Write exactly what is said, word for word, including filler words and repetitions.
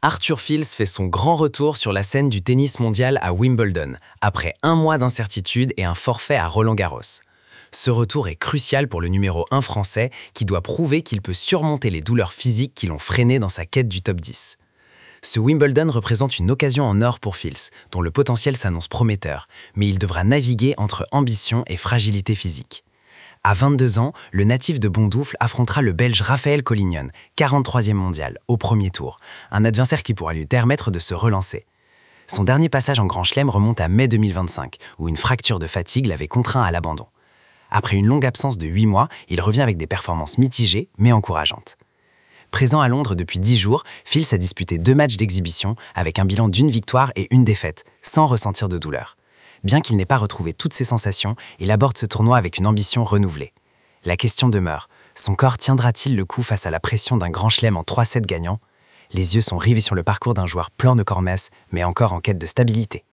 Arthur Fils fait son grand retour sur la scène du tennis mondial à Wimbledon, après un mois d'incertitude et un forfait à Roland-Garros. Ce retour est crucial pour le numéro un français qui doit prouver qu'il peut surmonter les douleurs physiques qui l'ont freiné dans sa quête du top dix. Ce Wimbledon représente une occasion en or pour Fils, dont le potentiel s'annonce prometteur, mais il devra naviguer entre ambition et fragilité physique. À vingt-deux ans, le natif de Bondoufle affrontera le Belge Raphaël Collignon, quarante-troisième mondial, au premier tour, un adversaire qui pourra lui permettre de se relancer. Son dernier passage en Grand Chelem remonte à mai deux mille vingt-cinq, où une fracture de fatigue l'avait contraint à l'abandon. Après une longue absence de huit mois, il revient avec des performances mitigées, mais encourageantes. Présent à Londres depuis dix jours, Fils a disputé deux matchs d'exhibition avec un bilan d'une victoire et une défaite, sans ressentir de douleur. Bien qu'il n'ait pas retrouvé toutes ses sensations, il aborde ce tournoi avec une ambition renouvelée. La question demeure, son corps tiendra-t-il le coup face à la pression d'un Grand Chelem en trois sept gagnant ? Les yeux sont rivés sur le parcours d'un joueur plan de Cormès, mais encore en quête de stabilité.